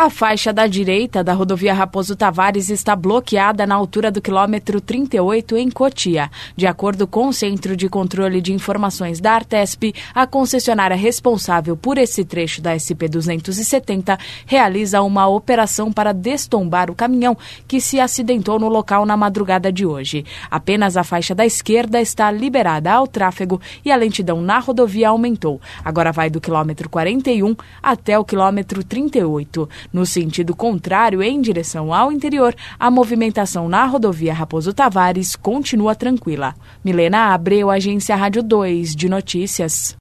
A faixa da direita da rodovia Raposo Tavares está bloqueada na altura do quilômetro 38 em Cotia. De acordo com o Centro de Controle de Informações da Artesp, a concessionária responsável por esse trecho da SP-270 realiza uma operação para destombar o caminhão que se acidentou no local na madrugada de hoje. Apenas a faixa da esquerda está liberada ao tráfego e a lentidão na rodovia aumentou. Agora vai do quilômetro 41 até o quilômetro 38. No sentido contrário, em direção ao interior, a movimentação na rodovia Raposo Tavares continua tranquila. Milena Abreu, Agência Rádio 2 de Notícias.